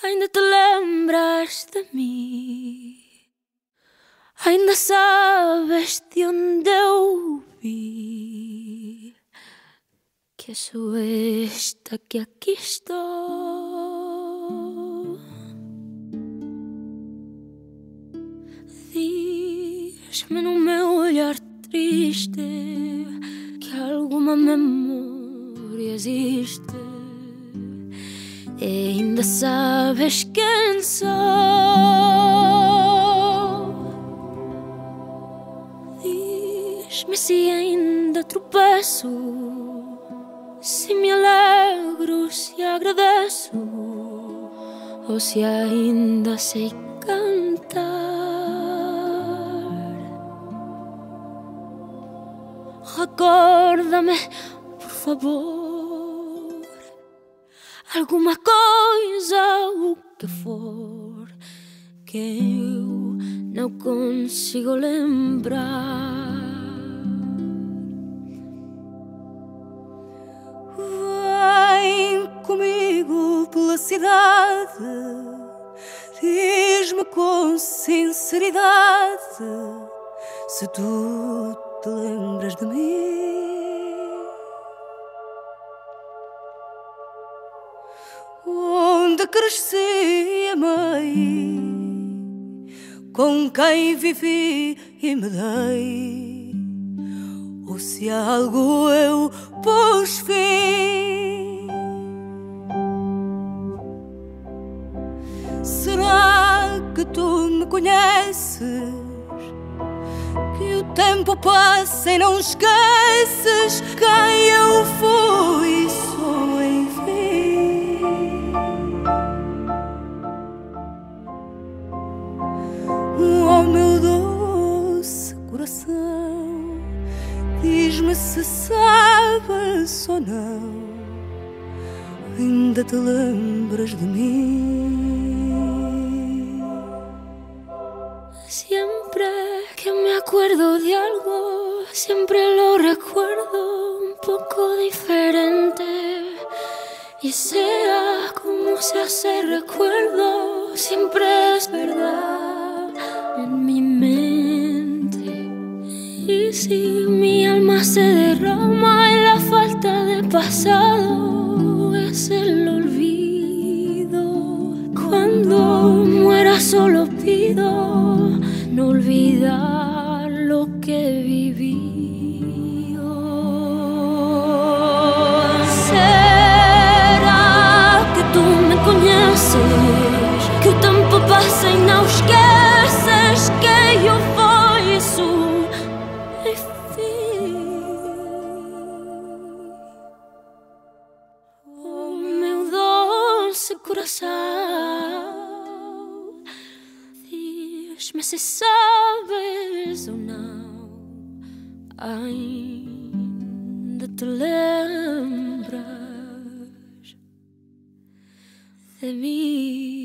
Ainda te lembras de mim? Ainda sabes de onde eu vi? Que sou esta que aqui estou. Diz-me no meu olhar triste que alguma memória existe. E ainda sabes quem sou. Diz-me se ainda tropeço, se me alegro, se agradeço, ou se ainda sei cantar. Recorda-me, por favor, alguma coisa, o que for, que eu não consigo lembrar. Vem comigo pela cidade, diz-me com sinceridade se tu te lembras de mim. Onde cresci, amei, com quem vivi e me dei, ou se a algo eu pus fim. Será que tu me conheces? Que o tempo passa e não esqueces quem eu fui, sou enfim. Oh meu doce coração, diz-me se sabes ou não, ainda te lembras de mim? Siempre que me acuerdo de algo, siempre lo recuerdo un poco diferente. Y sea como sea ese recuerdo, siempre es verdad en mi mente. Y si mi alma se derrama en la falta de pasado, es el olvido. Cuando muera solo pido no olvidar lo que viví. Será que tu me conheces? Que o tempo passa e não esqueces que eu fui isso, enfim. Oh meu doce coração, diz-me se sabes ou não, ainda te lembras de mim?